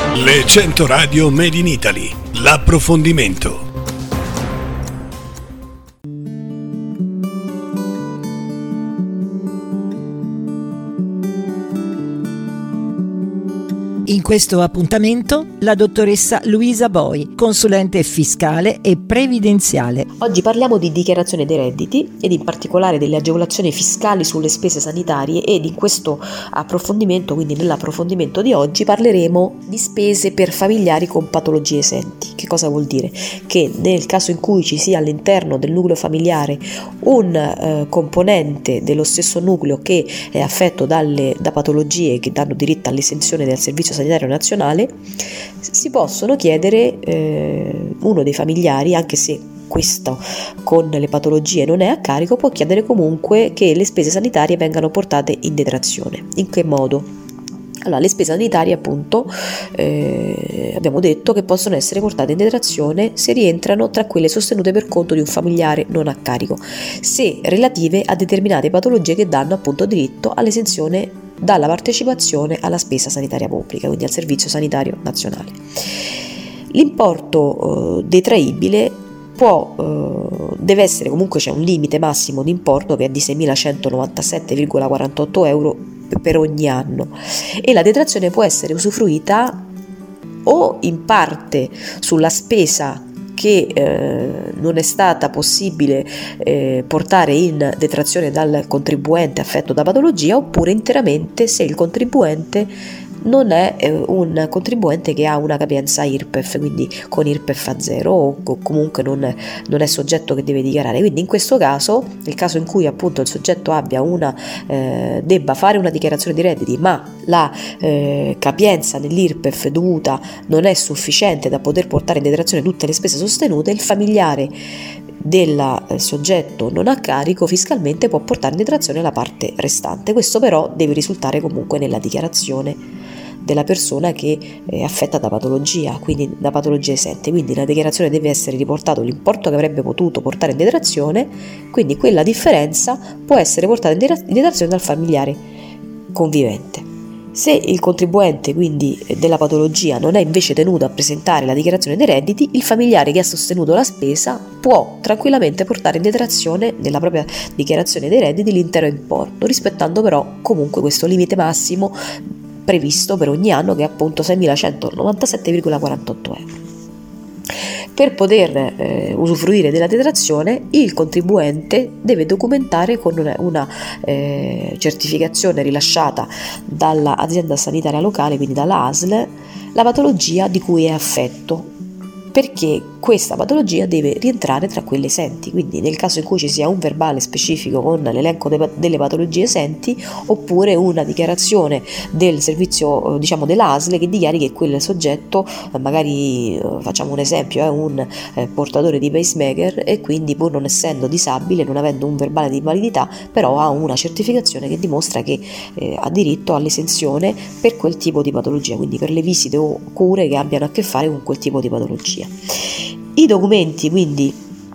Le 100 radio Made in Italy, l'approfondimento. In questo appuntamento la dottoressa Luisa Boi, consulente fiscale e previdenziale. Oggi parliamo di dichiarazione dei redditi ed in particolare delle agevolazioni fiscali sulle spese sanitarie, ed in questo approfondimento, quindi nell'approfondimento di oggi, parleremo di spese per familiari con patologie esenti. Che cosa vuol dire? Che nel caso in cui ci sia all'interno del nucleo familiare un componente dello stesso nucleo che è affetto da patologie che danno diritto all'esenzione del Servizio Sanitario Nazionale, si possono chiedere uno dei familiari, anche se questo con le patologie non è a carico, può chiedere comunque che le spese sanitarie vengano portate in detrazione. In che modo? Allora, le spese sanitarie, appunto, abbiamo detto che possono essere portate in detrazione se rientrano tra quelle sostenute per conto di un familiare non a carico, se relative a determinate patologie che danno appunto diritto all'esenzione dalla partecipazione alla spesa sanitaria pubblica, quindi al Servizio Sanitario Nazionale. L'importo detraibile deve essere, comunque c'è un limite massimo di importo che è di 6.197,48 euro per ogni anno, e la detrazione può essere usufruita o in parte sulla spesa che non è stata possibile portare in detrazione dal contribuente affetto da patologia, oppure interamente se il contribuente non è un contribuente che ha una capienza IRPEF, quindi con IRPEF a zero, o comunque non è soggetto che deve dichiarare. Quindi in questo caso, nel caso in cui appunto il soggetto debba fare una dichiarazione di redditi, ma la capienza nell'IRPEF dovuta non è sufficiente da poter portare in detrazione tutte le spese sostenute, il familiare del soggetto non a carico fiscalmente può portare in detrazione la parte restante. Questo però deve risultare comunque nella dichiarazione della persona che è affetta da patologia, quindi da patologie esente. Quindi nella dichiarazione deve essere riportato l'importo che avrebbe potuto portare in detrazione, quindi quella differenza può essere portata in detrazione dal familiare convivente. Se il contribuente quindi della patologia non è invece tenuto a presentare la dichiarazione dei redditi, il familiare che ha sostenuto la spesa può tranquillamente portare in detrazione nella propria dichiarazione dei redditi l'intero importo, rispettando però comunque questo limite massimo previsto per ogni anno, che è appunto 6.197,48 euro. Per poter usufruire della detrazione, il contribuente deve documentare con una certificazione rilasciata dall'azienda sanitaria locale, quindi dalla ASL, la patologia di cui è affetto, perché questa patologia deve rientrare tra quelle esenti. Quindi nel caso in cui ci sia un verbale specifico con l'elenco delle patologie esenti, oppure una dichiarazione del servizio, diciamo dell'ASL, che dichiari che quel soggetto, magari facciamo un esempio, è un portatore di pacemaker, e quindi pur non essendo disabile, non avendo un verbale di invalidità, però ha una certificazione che dimostra che ha diritto all'esenzione per quel tipo di patologia, quindi per le visite o cure che abbiano a che fare con quel tipo di patologia. I documenti quindi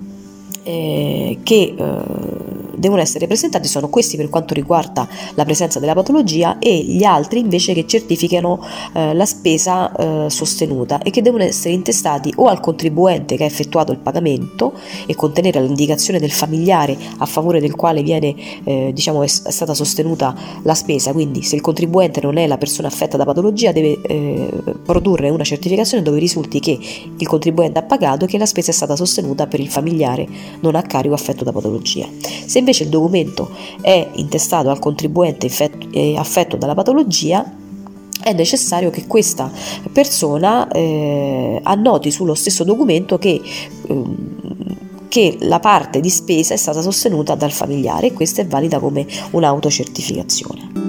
che devono essere presentati sono questi per quanto riguarda la presenza della patologia, e gli altri invece che certificano la spesa sostenuta, e che devono essere intestati o al contribuente che ha effettuato il pagamento e contenere l'indicazione del familiare a favore del quale viene è stata sostenuta la spesa. Quindi se il contribuente non è la persona affetta da patologia, deve produrre una certificazione dove risulti che il contribuente ha pagato e che la spesa è stata sostenuta per il familiare non a carico affetto da patologia. Se invece il documento è intestato al contribuente affetto dalla patologia, è necessario che questa persona annoti sullo stesso documento che la parte di spesa è stata sostenuta dal familiare, e questa è valida come un'autocertificazione.